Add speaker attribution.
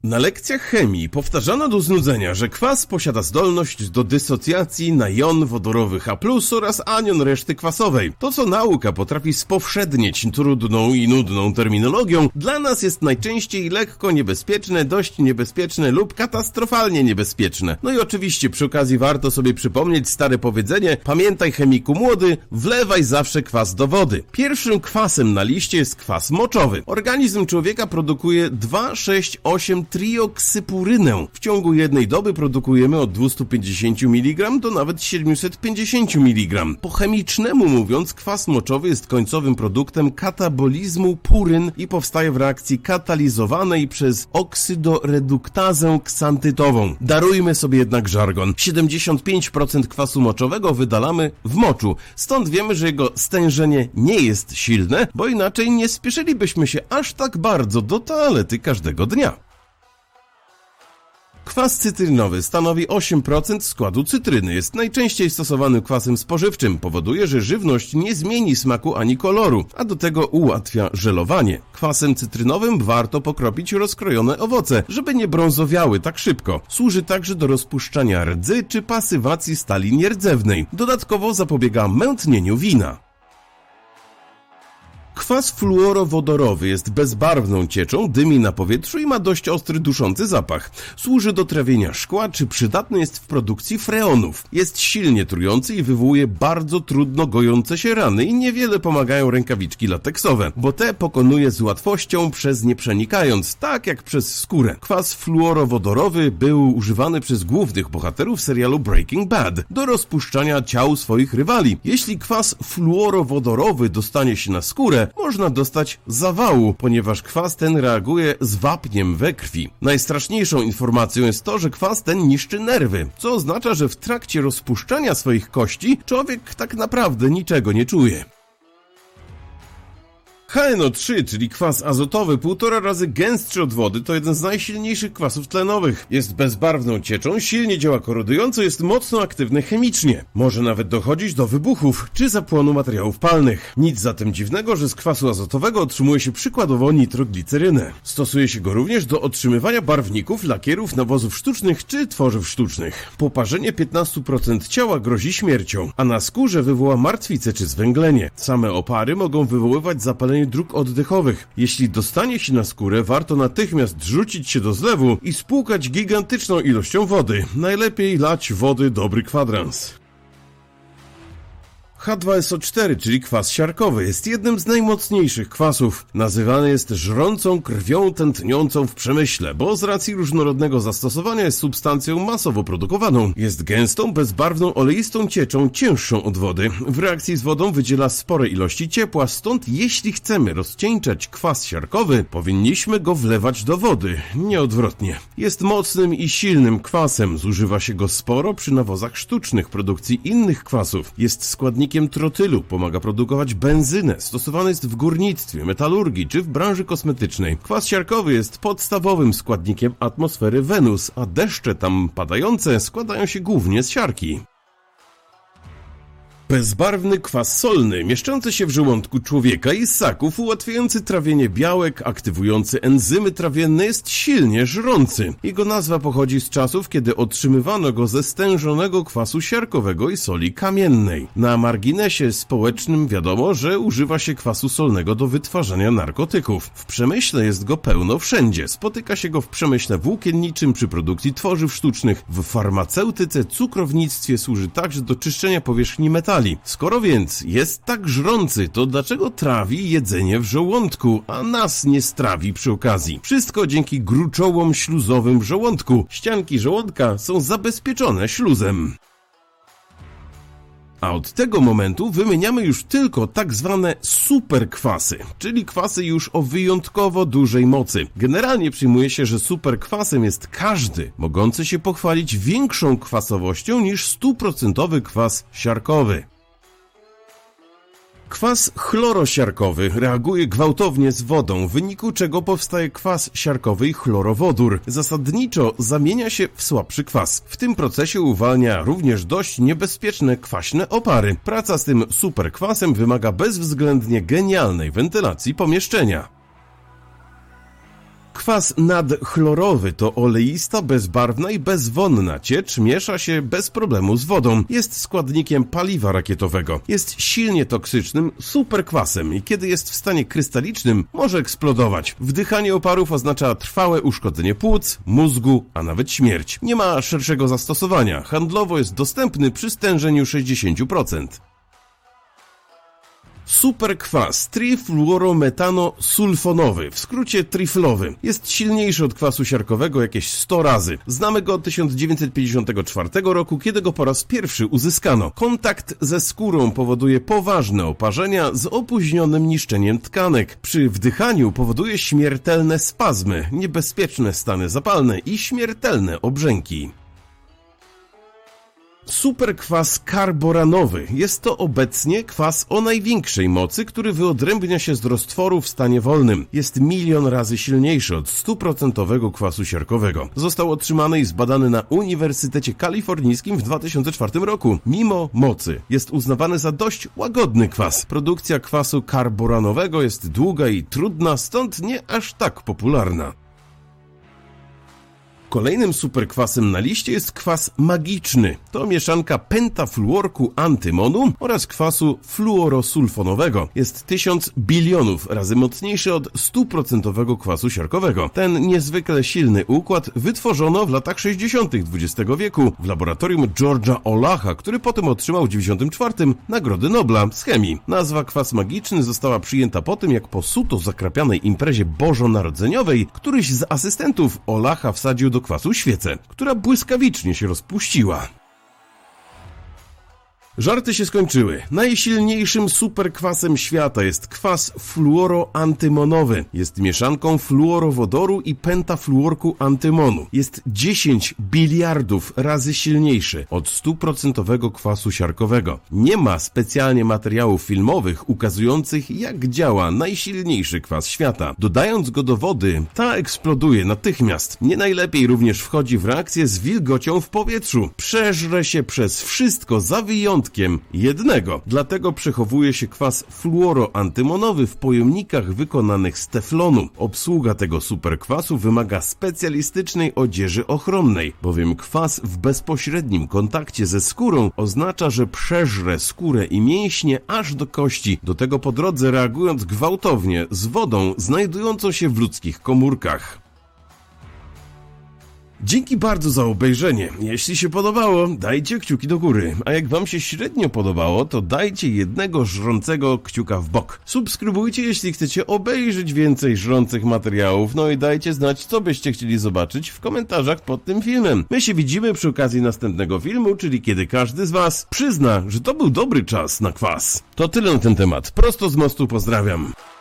Speaker 1: Na lekcjach chemii powtarzano do znudzenia, że kwas posiada zdolność do dysocjacji na jon wodorowych A+, oraz anion reszty kwasowej. To, co nauka potrafi spowszednieć trudną i nudną terminologią, dla nas jest najczęściej lekko niebezpieczne, dość niebezpieczne lub katastrofalnie niebezpieczne. No i oczywiście przy okazji warto sobie przypomnieć stare powiedzenie: pamiętaj, chemiku młody, wlewaj zawsze kwas do wody. Pierwszym kwasem na liście jest kwas moczowy. Organizm człowieka produkuje 2,6,8 trioksypurynę. W ciągu jednej doby produkujemy od 250 mg do nawet 750 mg. Po chemicznemu mówiąc, kwas moczowy jest końcowym produktem katabolizmu puryn i powstaje w reakcji katalizowanej przez oksydoreduktazę ksantytową. Darujmy sobie jednak żargon. 75% kwasu moczowego wydalamy w moczu. Stąd wiemy, że jego stężenie nie jest silne, bo inaczej nie spieszylibyśmy się aż tak bardzo do toalety każdego dnia. Kwas cytrynowy stanowi 8% składu cytryny. Jest najczęściej stosowanym kwasem spożywczym. Powoduje, że żywność nie zmieni smaku ani koloru, a do tego ułatwia żelowanie. Kwasem cytrynowym warto pokropić rozkrojone owoce, żeby nie brązowiały tak szybko. Służy także do rozpuszczania rdzy czy pasywacji stali nierdzewnej. Dodatkowo zapobiega mętnieniu wina. Kwas fluorowodorowy jest bezbarwną cieczą, dymi na powietrzu i ma dość ostry, duszący zapach. Służy do trawienia szkła, czy przydatny jest w produkcji freonów. Jest silnie trujący i wywołuje bardzo trudno gojące się rany i niewiele pomagają rękawiczki lateksowe, bo te pokonuje z łatwością przez nie przenikając, tak jak przez skórę. Kwas fluorowodorowy był używany przez głównych bohaterów serialu Breaking Bad do rozpuszczania ciał swoich rywali. Jeśli kwas fluorowodorowy dostanie się na skórę, można dostać zawału, ponieważ kwas ten reaguje z wapniem we krwi. Najstraszniejszą informacją jest to, że kwas ten niszczy nerwy, co oznacza, że w trakcie rozpuszczania swoich kości człowiek tak naprawdę niczego nie czuje. HNO3, czyli kwas azotowy, 1,5 razy gęstszy od wody, to jeden z najsilniejszych kwasów tlenowych. Jest bezbarwną cieczą, silnie działa korodująco, jest mocno aktywny chemicznie. Może nawet dochodzić do wybuchów czy zapłonu materiałów palnych. Nic zatem dziwnego, że z kwasu azotowego otrzymuje się przykładowo nitroglicerynę. Stosuje się go również do otrzymywania barwników, lakierów, nawozów sztucznych czy tworzyw sztucznych. Poparzenie 15% ciała grozi śmiercią, a na skórze wywoła martwicę czy zwęglenie. Same opary mogą wywoływać zapalenie dróg oddechowych. Jeśli dostanie się na skórę, warto natychmiast rzucić się do zlewu i spłukać gigantyczną ilością wody. Najlepiej lać wody dobry kwadrans. H2SO4, czyli kwas siarkowy, jest jednym z najmocniejszych kwasów. Nazywany jest żrącą krwią tętniącą w przemyśle, bo z racji różnorodnego zastosowania jest substancją masowo produkowaną. Jest gęstą, bezbarwną, oleistą cieczą, cięższą od wody. W reakcji z wodą wydziela spore ilości ciepła, stąd jeśli chcemy rozcieńczać kwas siarkowy, powinniśmy go wlewać do wody, nie odwrotnie. Jest mocnym i silnym kwasem, zużywa się go sporo przy nawozach sztucznych, produkcji innych kwasów. Jest składnikiem trotylu, pomaga produkować benzynę, stosowany jest w górnictwie, metalurgii czy w branży kosmetycznej. Kwas siarkowy jest podstawowym składnikiem atmosfery Wenus, a deszcze tam padające składają się głównie z siarki. Bezbarwny kwas solny, mieszczący się w żołądku człowieka i ssaków, ułatwiający trawienie białek, aktywujący enzymy trawienne, jest silnie żrący. Jego nazwa pochodzi z czasów, kiedy otrzymywano go ze stężonego kwasu siarkowego i soli kamiennej. Na marginesie społecznym wiadomo, że używa się kwasu solnego do wytwarzania narkotyków. W przemyśle jest go pełno wszędzie. Spotyka się go w przemyśle włókienniczym, przy produkcji tworzyw sztucznych, w farmaceutyce, cukrownictwie, służy także do czyszczenia powierzchni metali. Skoro więc jest tak żrący, to dlaczego trawi jedzenie w żołądku, a nas nie strawi przy okazji? Wszystko dzięki gruczołom śluzowym w żołądku. Ścianki żołądka są zabezpieczone śluzem. A od tego momentu wymieniamy już tylko tak zwane superkwasy, czyli kwasy już o wyjątkowo dużej mocy. Generalnie przyjmuje się, że superkwasem jest każdy mogący się pochwalić większą kwasowością niż 100% kwas siarkowy. Kwas chlorosiarkowy reaguje gwałtownie z wodą, w wyniku czego powstaje kwas siarkowy i chlorowodór. Zasadniczo zamienia się w słabszy kwas. W tym procesie uwalnia również dość niebezpieczne kwaśne opary. Praca z tym superkwasem wymaga bezwzględnie genialnej wentylacji pomieszczenia. Kwas nadchlorowy to oleista, bezbarwna i bezwonna ciecz, miesza się bez problemu z wodą. Jest składnikiem paliwa rakietowego. Jest silnie toksycznym superkwasem i kiedy jest w stanie krystalicznym, może eksplodować. Wdychanie oparów oznacza trwałe uszkodzenie płuc, mózgu, a nawet śmierć. Nie ma szerszego zastosowania. Handlowo jest dostępny przy stężeniu 60%. Superkwas trifluorometanosulfonowy, w skrócie triflowy. Jest silniejszy od kwasu siarkowego jakieś 100 razy. Znamy go od 1954 roku, kiedy go po raz pierwszy uzyskano. Kontakt ze skórą powoduje poważne oparzenia z opóźnionym niszczeniem tkanek. Przy wdychaniu powoduje śmiertelne spazmy, niebezpieczne stany zapalne i śmiertelne obrzęki. Superkwas karboranowy. Jest to obecnie kwas o największej mocy, który wyodrębnia się z roztworu w stanie wolnym. Jest 1 000 000 razy silniejszy od 100% kwasu siarkowego. Został otrzymany i zbadany na Uniwersytecie Kalifornijskim w 2004 roku. Mimo mocy jest uznawany za dość łagodny kwas. Produkcja kwasu karboranowego jest długa i trudna, stąd nie aż tak popularna. Kolejnym superkwasem na liście jest kwas magiczny. To mieszanka pentafluorku antymonu oraz kwasu fluorosulfonowego. Jest 1000 bilionów razy mocniejszy od 100% kwasu siarkowego. Ten niezwykle silny układ wytworzono w latach 60. XX wieku w laboratorium George'a Olacha, który potem otrzymał w 1994 Nagrodę Nobla z chemii. Nazwa kwas magiczny została przyjęta po tym, jak po suto zakrapianej imprezie bożonarodzeniowej któryś z asystentów Olacha wsadził do kwasu świecę, która błyskawicznie się rozpuściła. Żarty się skończyły. Najsilniejszym superkwasem świata jest kwas fluoroantymonowy. Jest mieszanką fluorowodoru i pentafluorku antymonu. Jest 10 biliardów razy silniejszy od 100% kwasu siarkowego. Nie ma specjalnie materiałów filmowych ukazujących, jak działa najsilniejszy kwas świata. Dodając go do wody, ta eksploduje natychmiast. Nie najlepiej również wchodzi w reakcję z wilgocią w powietrzu. Przeżre się przez wszystko za wyjątkiem jednego. Dlatego przechowuje się kwas fluoroantymonowy w pojemnikach wykonanych z teflonu. Obsługa tego superkwasu wymaga specjalistycznej odzieży ochronnej, bowiem kwas w bezpośrednim kontakcie ze skórą oznacza, że przeżre skórę i mięśnie aż do kości, do tego po drodze reagując gwałtownie z wodą znajdującą się w ludzkich komórkach. Dzięki bardzo za obejrzenie. Jeśli się podobało, dajcie kciuki do góry, a jak wam się średnio podobało, to dajcie jednego żrącego kciuka w bok. Subskrybujcie, jeśli chcecie obejrzeć więcej żrących materiałów, no i dajcie znać, co byście chcieli zobaczyć w komentarzach pod tym filmem. My się widzimy przy okazji następnego filmu, czyli kiedy każdy z was przyzna, że to był dobry czas na kwas. To tyle na ten temat. Prosto z mostu pozdrawiam.